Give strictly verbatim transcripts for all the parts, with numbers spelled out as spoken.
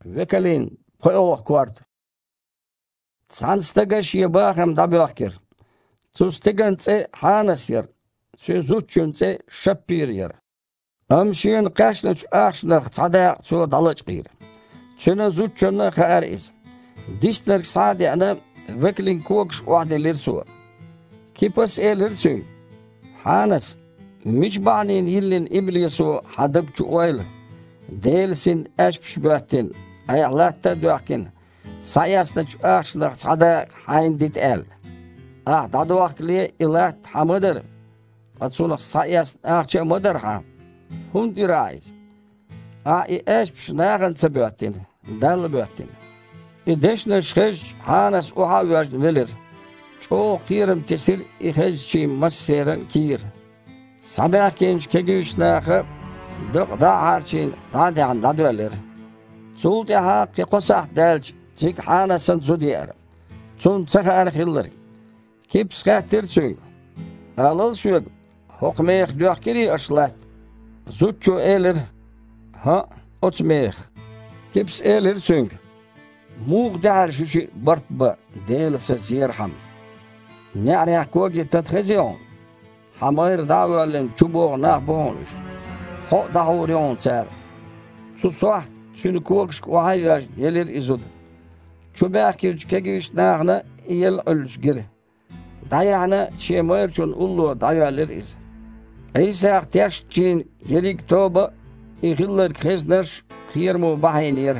Vekalin poyolak kvart. Sanstagash yebachem dabakir. Zustiganze hanasir. Zuzuchunze shapirir. Amshin kashnach achnach tada zu dalachir. Chuna zuchuna kharis. Disner sadi ana vekalin koks wahde lirsu. Kipas elirsu. Hanas. Mijbanin yillin iblisu hadabchu oil. Delsin ashbshbatin. Ayaqlatta duakin. Sayasna achshnach tada haindit el. Ah, daduakli ilat hamadir. Atsunach sayas achche madar ha. Hundirais. Ah, I ashbshnagan sabatin. Dalbatin. I deshna shkej hanas uhawash velir. Çok kirim tesir ihezçi masseran kir. Sabakinch kegüşnaha dok da harçin da dan da döler. Sulti ha ki qosah dalç cik hanasan zudiyar. Sun tsahar khiller. Kip skatir çün. Alal şug hokmeyh dökiri ashlat. Zutçu elir. Ha otmeyh. Kips elir çün. Muğdar şuşi bartba delsa zirham. Na'ri kogi tatkhzion. Hamayr dağılın çubuğ nahbonmuş. Ho dağılıyor çer. Su soğat şunu koğuş koğayır yelir izud. Çubak kegiş nağna yel ölç gir. Dayana çemayr çun ullu dayalır iz. İsa ihtiyaç çin yerik toba ihiller krizner khirmu bahinir.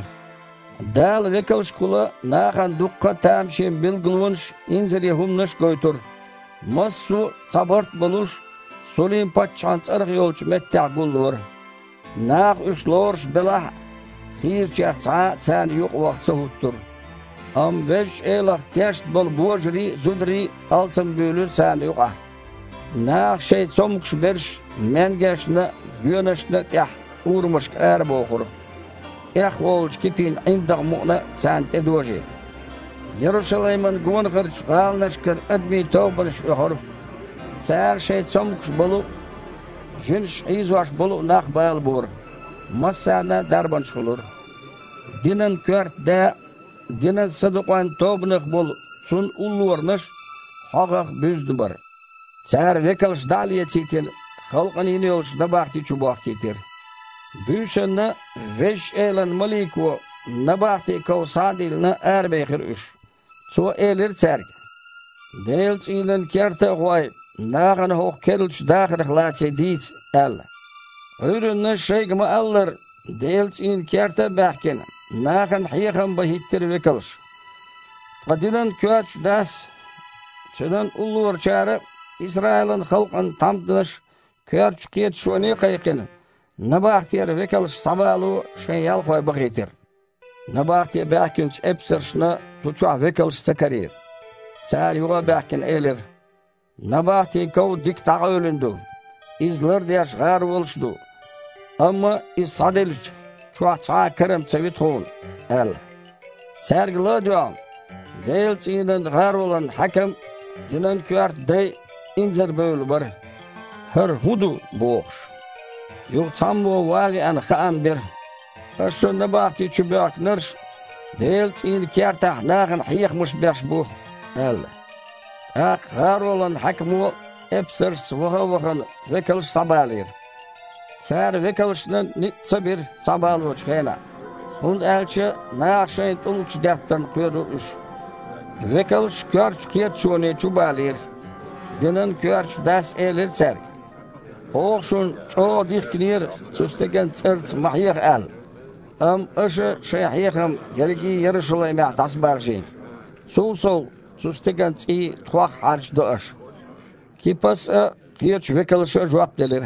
Dal vekalş kula nağan dukka tamşin bilgılvunş inzeri humnaş goytur. Masu sabart buluş, solim patçans arıq yolç mettağ gullur. Nağ üç lorş belah, xirçaq saat sen yok vaqtsa huttur. Am vej elaq teşt bol bojri, zudri, alsın bölür sen yok ah. Nağ şey somkş berş, mengeşne, güneşne teh, urmuş er boğur. Eh olç kipin indaq muğna sen tedoji. Yeruşalayman gwan qirch qalnashkir admi tawbanish uhur. Sar şey somkush bolu. Jinsh izwash bolu naq bal bor. Masana darban shulur. Dinan kört da dinan saduqan tawbnaq bol. Sun ulurnash haqaq büzdü bar. Sar vekalsh daliye titin xalqan iniyolsh dabaqti çubaq ketir. Büsönne veş elan maliku nabaqti kawsadilna erbeyqir üş. So elir serg. Deels ilen kerte goy. Nagan hoog kerlch dagerig laat ze diet el. Urenne sheigma aller. Deels in kerte berken. Nagan hiegen behitter wikkels. Qadilan kuach das. Sudan ulur çare. İsrail'in halkın tamdış. Kuach kiyet şuni qayqin. Nabaqtir wikkels sabalu sheyal goy begitter. Nabaqtir berkens epsershna. Tuçuğa vekels takarir. Sal yuğa berken elir. Nabaqti kav dik tağölündü. İzler deş gar olşdu. Ama iz sadeliç. Çuğa çağa kerem çevit hol. El. Sergila diyan. Deils inen gar olan hakem. Dinan küert dey inzer bölü bar. Her hudu boğuş. Yuq çambo vagi an xaan bir. Aşın nabaqti çubak nırş. Deels in kerta nağın hiyakmış beş bu. El. Ak gar olan hakmu epsers vaha vahan vekalış sabalir. Sar vekalışının nitsa bir sabal uçkayna. Hund elçi nağşayın tulukç dertten kuyru üş. Vekalış körç kiyat şuni çubalir. Dinin körç das elir serg. Oğşun çoğu dikkinir süstegen çırç mahiyek el. Am aşı şeyhiyem yergi yarışılay meh tasbarjin. Sol sol süstegen çi tuaq harç doş. Kipas kiyç vekalışa cevap delir.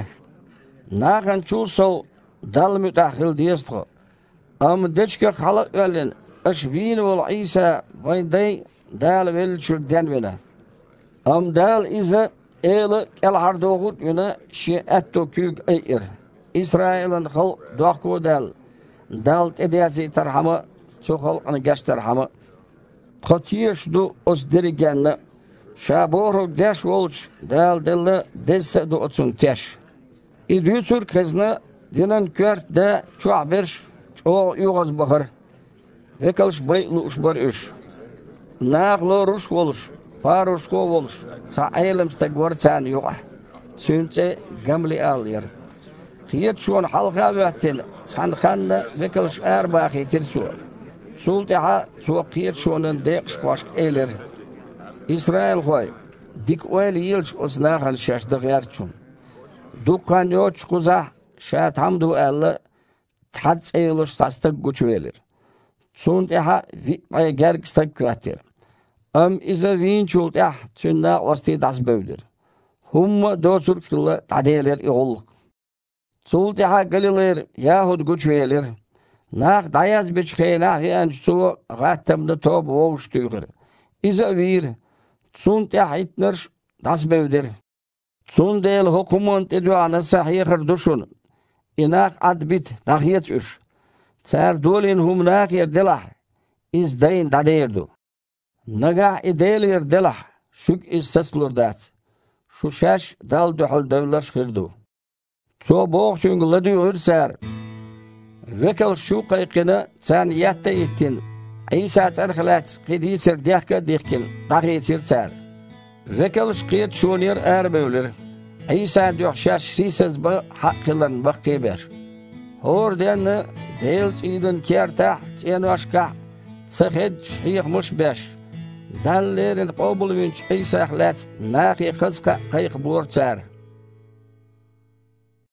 Nağan çul sol dal mütahil diyestro. Am deçke xalaq ölün aşvin ol İsa vayday dal velçür denvene. Am dal iza eli el hardoğut yine şi etto küg eyir. İsrail'in xal doqu dal. Dalt ediyasi tarhama soğal ana gaş tarhama. Qatiyeş du os dirigenna. Şaboru deş olç dal dille desse du otsun teş. İdüçür kızna dinan kört de çoğ bir çoğ yuğaz bakır. Vekalish baylu uş bar üş. Nağlo ruş oluş. Paruşko oluş. Sa eylemste gorçan yok. Sünce gamli al yer. Khiyet şuan halqa vatin. San xanna vekalish arbaqi tirsu. Sultaha su khiyet şuanın deqş baş eyler. İsrail qoy. Dik oel yilç osnağan şaşdı gerçun. Dukkan yoç kuza şat hamdu Allah tats eyluş sastık güç verir. Sultaha vi gergstak kvatir. Am iza vinçult ah tünna osti das bövdir. Humma dosur kılla tadeler yolluk. Sultaha galiler yahud güç verir. Naq dayaz biçkeyna yan su gattamda tob oğuş tüyür. İza vir Sultaha itner das bövdir. Sundel hukumun tedwana sahihir duşun. İnak adbit tahiyet üş. Tsar dolin humnak yer delah. İzdayin daderdu. Naga idelir delah. Şük issaslur das. Şu şaş dal duhul devlaş khirdu. So boğ çüngüladü ürsar. Vekel şu qaykını tsan yatta ettin. İsa tsar khalat qidisir dihka dihkin. Tahiyetsir tsar. Vekel şqiyet şunir erbevlir. İsa diyor şaş sisiz bu hakkılan bakıber. Oradan değil idin kerta en başka sıhhed yıkmış beş. Dallerin qabul vinç İsa xlat naqi qızqa qayq borçar.